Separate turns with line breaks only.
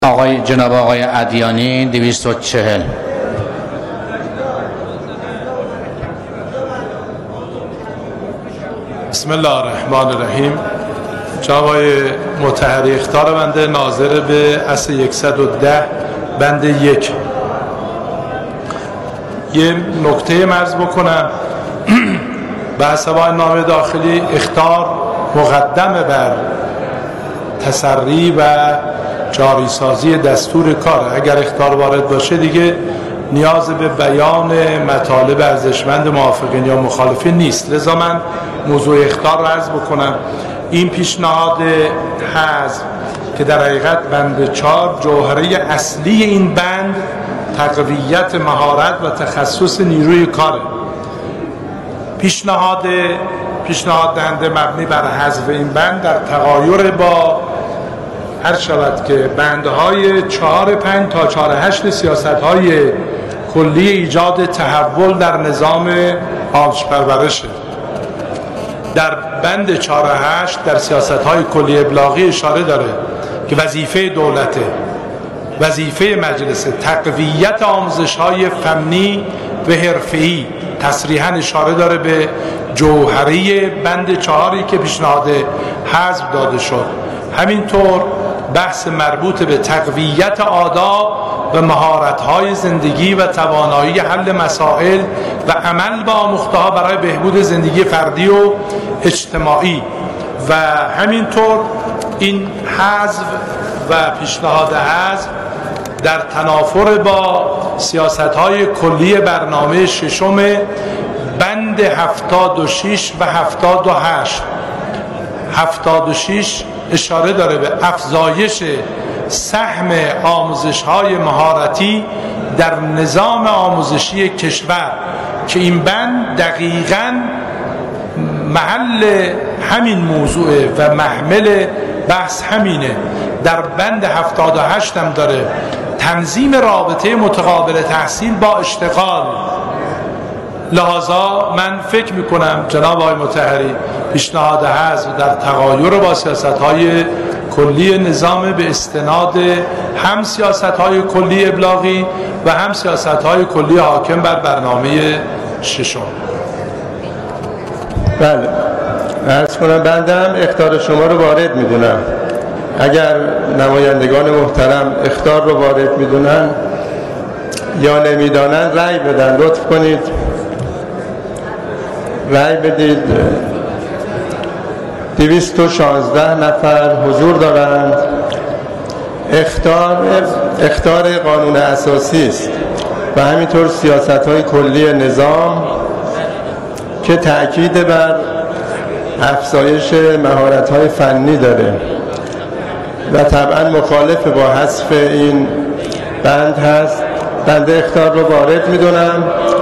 جناب آقای ادیانی 240.
بسم الله الرحمن الرحیم. جناب آقای مطهری، اخطار بنده ناظر به اصل 110 بند 1 یه نکته مرز بکنم. به حسب نامه داخلی اخطار مقدم بر تسری و جاری سازی دستور کار. اگر اخطار وارد باشه دیگه نیاز به بیان مطالب ارزشمند موافقین یا مخالفین نیست. لذا من موضوع اخطار رو عرض بکنم. این پیشنهاد حذف که در حقیقت بند 4 جوهره اصلی این بند تقویت مهارت و تخصص نیروی کاره. پیشنهاد دهنده مبنی بر حذف این بند در تغایر با هر شود که بندهای 4.5 تا 4.8 سیاست‌های کلی ایجاد تحول در نظام آموزش پرورشه. در بند 4.8 در سیاست‌های کلی ابلاغی اشاره داره که وظیفه دولته، وظیفه مجلسه تقویت آموزش‌های فنی و حرفه‌ای. تصریحاً اشاره داره به جوهره بند 4 که پیشنهاد حذف داده شد. همینطور بحث مربوط به تقویت آداب و مهارت‌های زندگی و توانایی حل مسائل و عمل با آموخته‌ها برای بهبود زندگی فردی و اجتماعی و همینطور این حذف و پیشنهاد حذف در تنافر با سیاست‌های کلی برنامه ششم بند 76 و 78. 76 اشاره داره به افزایش سهم آموزش‌های مهارتی در نظام آموزشی کشور که این بند دقیقاً محل همین موضوعه و محمل بحث همینه. در بند 78 هم داره تنظیم رابطه متقابل تحصیل با اشتغال. لحاظا من فکر میکنم جناب آقای مطهری پیشنهاد حذف در تغایر با سیاست‌های کلی نظام به استناد هم سیاست‌های کلی ابلاغی و هم سیاست‌های کلی حاکم بر برنامه ششم.
بله، عرض کنم بندم اخطار شما رو وارد میدونم. اگر نمایندگان محترم اخطار رو وارد میدونن یا نمیدانن رأی بدن. لطف کنید رأی بدید. 216 نفر حضور دارند. اخطار قانون اساسی است و همینطور سیاست‌های کلی نظام که تأکید بر افزایش مهارت‌های فنی داره و طبعا مخالف با حذف این بند هست. بنده اخطار رو وارد میدونم.